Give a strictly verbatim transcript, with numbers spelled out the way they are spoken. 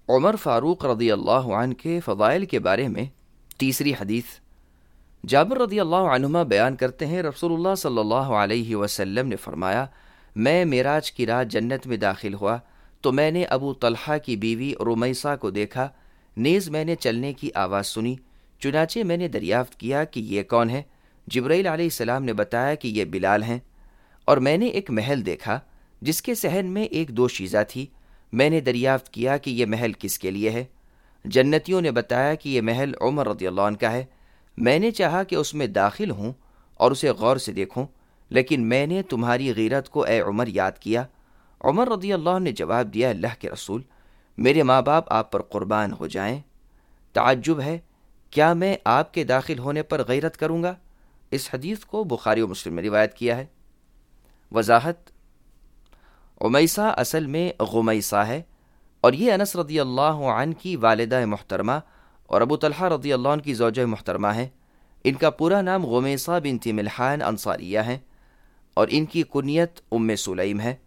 عمر فاروق رضی اللہ عنہ کے فضائل کے بارے میں تیسری حدیث۔ جابر رضی اللہ عنہما بیان کرتے ہیں، رسول اللہ صلی اللہ علیہ وسلم نے فرمایا، میں معراج کی رات جنت میں داخل ہوا تو میں نے ابو طلحہ کی بیوی رمیثہ کو دیکھا، نیز میں نے چلنے کی آواز سنی، چنانچہ میں نے دریافت کیا کہ یہ کون ہے؟ جبرائیل علیہ السلام نے بتایا کہ یہ بلال ہیں۔ اور میں نے ایک محل دیکھا جس کے صحن میں ایک دو شیزہ تھی، میں نے دریافت کیا کہ یہ محل کس کے لیے ہے؟ جنتیوں نے بتایا کہ یہ محل عمر رضی اللہ عنہ کا ہے۔ میں نے چاہا کہ اس میں داخل ہوں اور اسے غور سے دیکھوں، لیکن میں نے تمہاری غیرت کو اے عمر یاد کیا۔ عمر رضی اللہ عنہ نے جواب دیا، اللہ کے رسول، میرے ماں باپ آپ پر قربان ہو جائیں، تعجب ہے، کیا میں آپ کے داخل ہونے پر غیرت کروں گا؟ اس حدیث کو بخاری و مسلم میں روایت کیا ہے۔ وضاحت: امیسہ اصل میں غمیسہ ہے، اور یہ انس رضی اللہ عنہ کی والدہ محترمہ اور ابو طلحہ رضی اللہ عنہ کی زوجہ محترمہ ہیں۔ ان کا پورا نام غمیسہ بنت ملحان انصاریہ ہے، اور ان کی کنیت ام سلیم ہے۔